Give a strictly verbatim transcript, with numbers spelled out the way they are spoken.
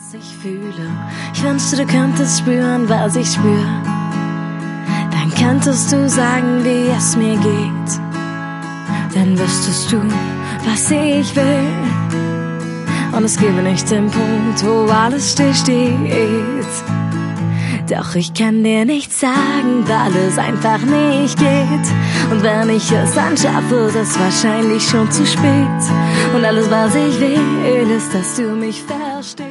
was ich fühle. Ich wünschte, du könntest spüren, was ich spür. Dann könntest du sagen, wie es mir geht. Dann wüsstest du, was ich will. Und es gäbe nicht den Punkt, wo alles still steht. Doch ich kann dir nichts sagen, weil es einfach nicht geht. Und wenn ich es anschaffe, ist es wahrscheinlich schon zu spät. Und alles, was ich will, ist, dass du mich verstehst.